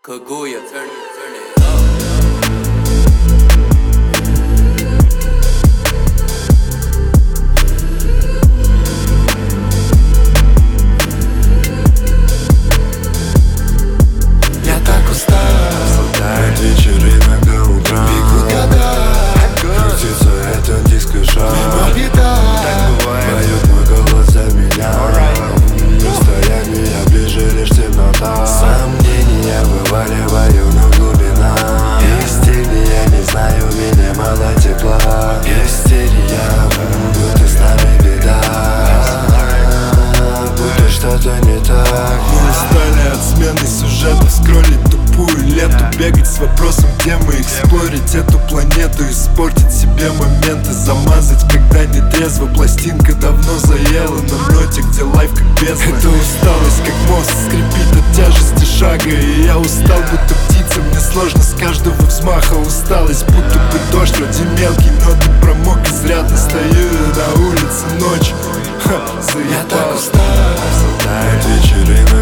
Kaguya, turn it up. Я так устал от вечера, иногда утром бегут года, крутится этот диско-шаг. Беда, поет мой голос за меня. Расстояние ближе, лишь темнота. Сомнения вываливаю на глубина. Истерия, не знаю, меня мало тепла. Истерия, будто с нами беда, будто что-то не так. Мы устали от смены сюжетов, скроллить тупую ленту, бегать с вопросом, где мы, эксплорить эту планету, испортить себе моменты, замазать, когда не трезво. Пластинка давно заела на ноте, где лайф как бездна. Это усталость, как мост, скрипит от тяжести шага. И я устал, будто птица, мне сложно с каждого взмаха. Усталость, будто бы дождь, вроде мелкий, но ты промок изрядно. Стою на улице ночью, Я так устал от вечера.